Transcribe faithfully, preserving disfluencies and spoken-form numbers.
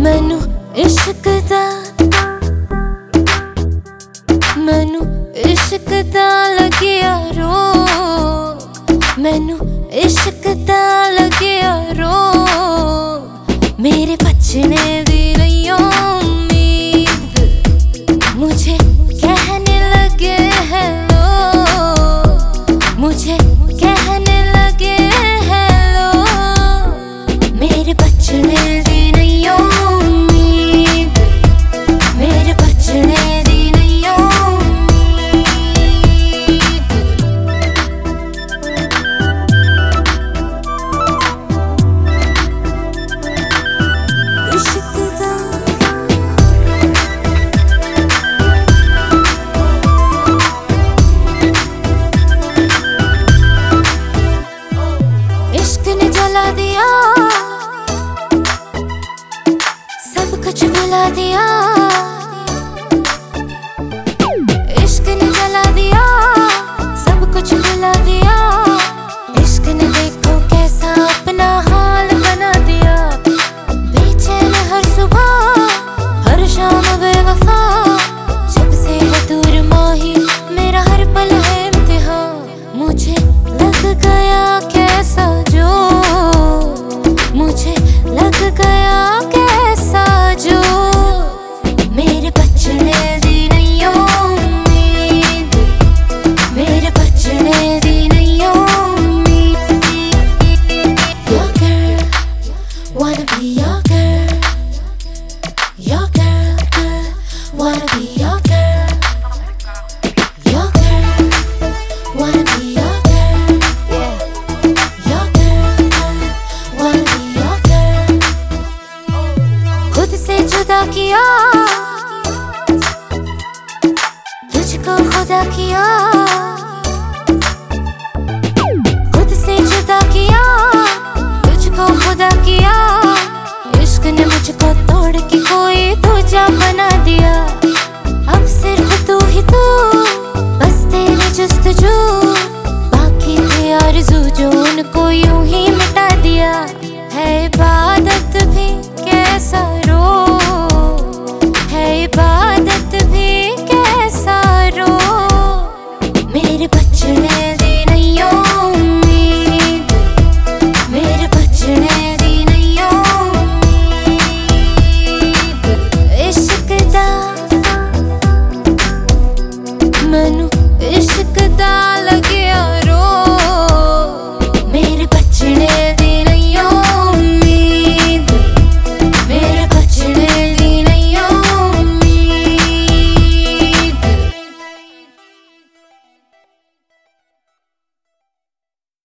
मैनू इश्क दा मैनू इश्क दा लगिया रोग, मैनू इश्क दा लगिया रोग। मेरे बचने दी नहीं उम्मीद, मुझे कहने लगे हैं लोग, मुझे कहने लगे हैं लोग। मेरे बचने दी नहीं उम्मीद, मेरे बचने दी नहीं उम्मीद। इश्क दा इश्क ने जला दिया, सब कुछ भुला दिया। इश्क ने जला दिया, सब कुछ भुला दिया। इश्क ने देखो कैसा अपना हाल बना दिया। बेचैन हर सुबह हर शाम बेवफा, जब से है दूर माही मेरा हर पल है इम्तिहान। मुझे लग गया कैसा जो, मुझे लग गया कैसा जो। मेरे बचने दी नहीं उम्मीद, मेरे बचने दी नहीं उम्मीद। Your girl, wanna be your girl, your girl, girl, wanna be your girl, your girl, wanna be your girl, yeah, your girl, girl, wanna be your girl। खुद से जुदा किया, तुझको खुदा किया। खुद से जुदा किया, तुझको खुदा किया। इश्क ने मुझको तोड़ के कोई दूजा बना दिया। अब सिर्फ तू ही तू, बस तेरी जुस्तजू। बाकी थे आरज़ू जो उनको यूं ही मिटा दिया। है इबादत भी